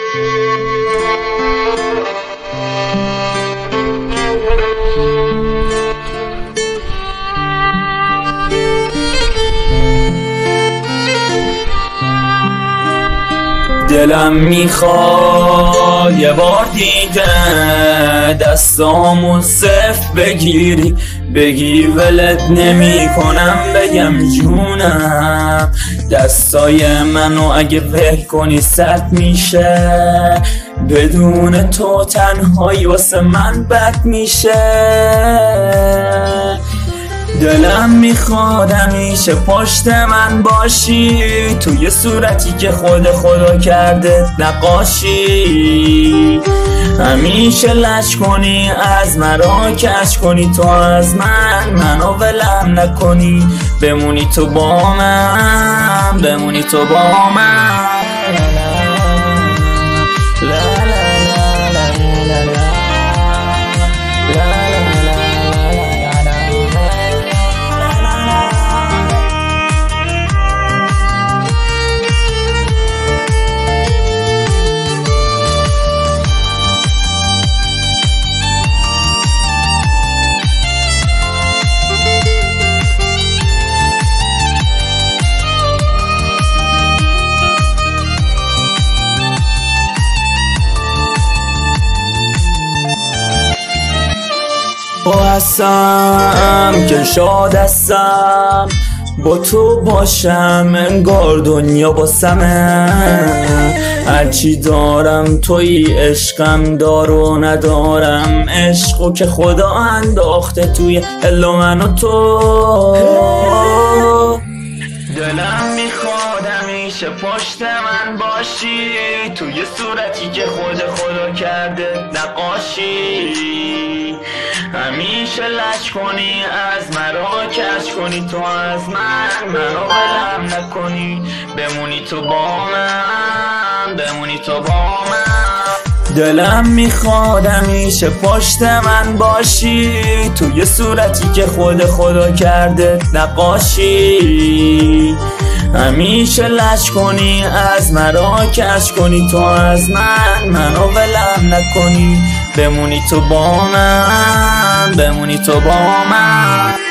دلم میخواد یه بار دیگه دستامو صفر بگیری ولت نمی کنم، بگم جونم دستای منو اگه ول کنی سرد میشه، بدون تو تنهایی واسه من بد میشه. دلم میخواد همیشه پشت من باشی، توی صورتی که خدا کرده نقاشی، همیشه لش کنی از مرا کش کنی، تو از منو ولم نکنی، بمونی تو با من، بمونی تو با من. هستم که شاد هستم با تو باشم، انگار دنیا باسمه، هرچی دارم توی عشقم دار و ندارم، عشقو که خدا انداخته توی دل من و تو. دلم میخواد همیشه پشت من باشی، توی صورتی که خدا کرده نقاشی، همیشه لش کنی از مرا کش کنی، تو از منو ولم نکنی، بمونی تو با من، بمونی تو با من. دلم میخواد همیشه پشت من باشی، توی صورتی که خدا کرده نقاشی، همیشه لش کنی از مرا کش کنی، تو از منو ولم نکنی، بمونی تو با من، بمونی تو با من.